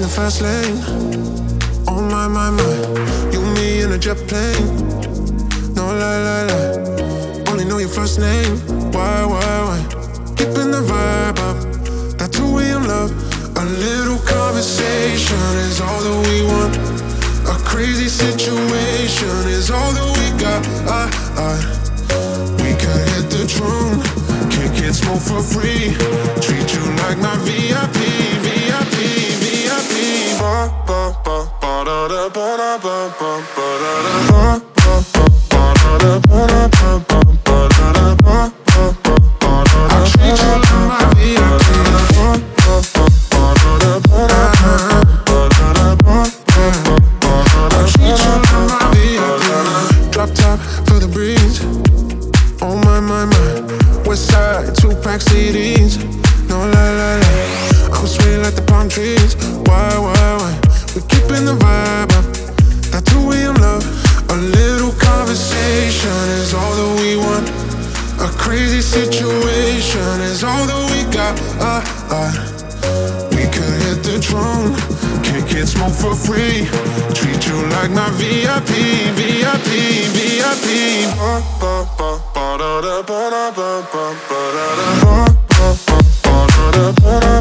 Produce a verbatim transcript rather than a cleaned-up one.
the fast lane. Oh my, my, my. You, me in a jet plane. No lie, lie, lie. Only know your first name. Why, why, why? Keeping the vibe up. That two way of love. A little conversation is all that we want. A crazy situation is all that we got. I, I, we could hit the tron, kick it, smoke for free. Treat you like my V I P, V I P, V I P. Ba ba ba ba da da ba da ba ba ba da da ba ba ba ba da da ba da ba ba ba da da ba ba ba ba da da. I treat you like my V I P. Ba ba ba ba da da ba da ba da da ba ba ba ba da da. I treat you like my V I P. Drop top for the breeze. Oh my, my, my. West side, two pack C Ds. No lie, lie, lie. I'm sweet like the palm trees. Why, why, why? We keeping the vibe up. That two way of love. A little conversation is all that we want. A crazy situation is all that we got. Uh, uh. We could hit the tron, kick it, smoke for free. Treat you like my V I P, V I P, V I P. Ba ba ba ba da da ba da ba ba ba da da ba ba ba ba da da ba da.